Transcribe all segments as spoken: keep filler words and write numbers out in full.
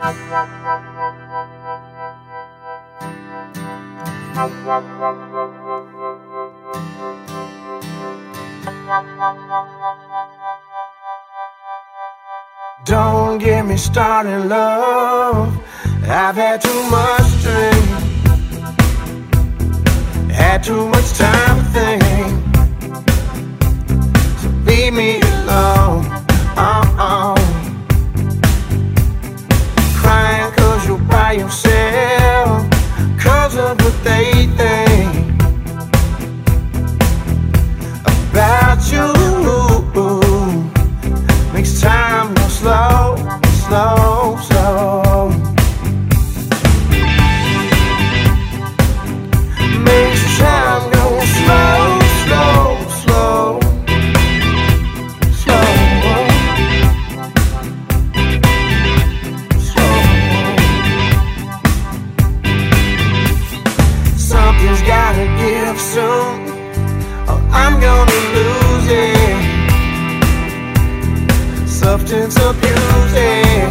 Don't get me started, love. I've had too much drink, had too much time to think. So leave me alone. Uh-oh. Crying cause you're by yourself, cause of what they think about you. Makes time go slow, slow, slow. Makes time go slow, slow, slow, slow, slow. Something's gotta give soon, or I'm gonna lose it. Substance abusing,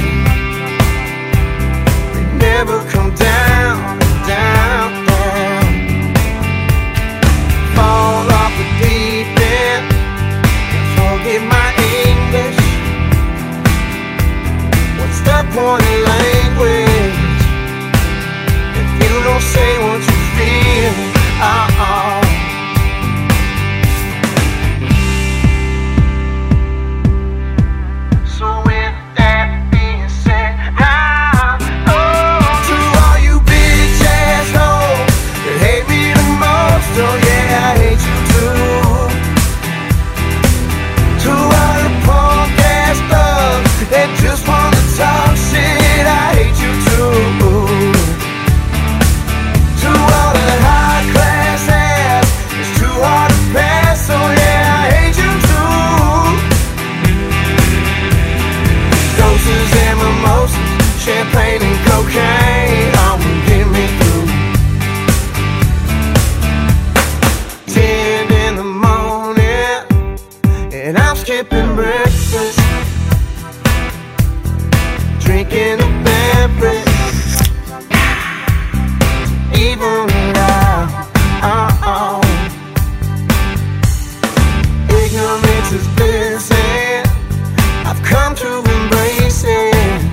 they never come down, down, down. Fall off the deep end, forget my English. What's the point in language if you don't say what you feel? Uh-oh. Champagne and cocaine, oh, will get me through. Ten in the morning, and I'm skipping breakfast, drinking a beverage, even it out. Uh-oh. Ignorance is bliss, and I've come to embrace it.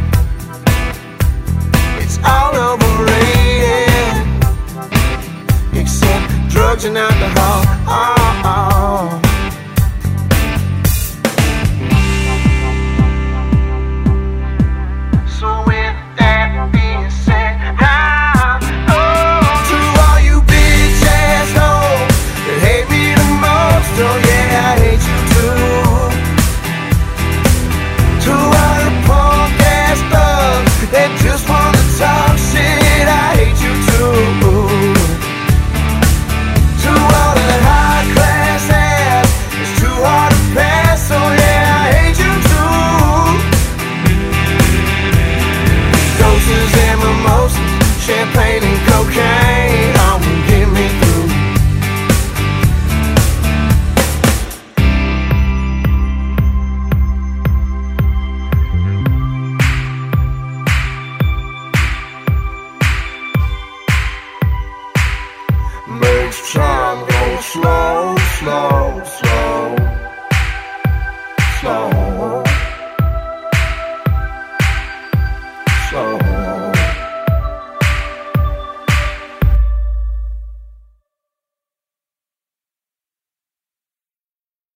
All overrated, except drugs and alcohol. Oh, oh.